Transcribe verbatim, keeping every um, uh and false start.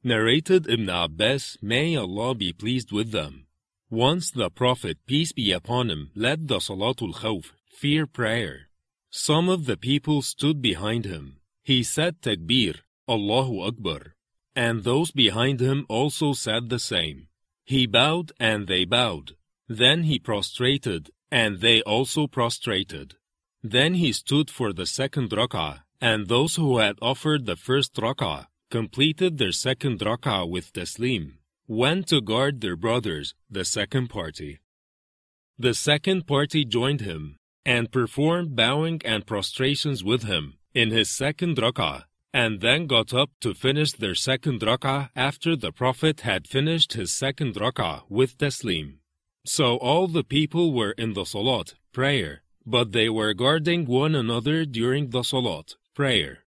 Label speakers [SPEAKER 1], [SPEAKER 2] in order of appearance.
[SPEAKER 1] Narrated Ibn Abbas, may Allah be pleased with them. Once the Prophet, peace be upon him, led the Salatul Khawf, fear prayer. Some of the people stood behind him. He said Takbir, Allahu Akbar. And those behind him also said the same. He bowed and they bowed. Then he prostrated and they also prostrated. Then he stood for the second rak'ah, and those who had offered the first rak'ah completed their second rak'ah with taslim, went to guard their brothers, the second party. The second party joined him and performed bowing and prostrations with him in his second rak'ah, and then got up to finish their second rak'ah after the Prophet had finished his second rak'ah with taslim. So all the people were in the salat, prayer, but they were guarding one another during the salat, prayer.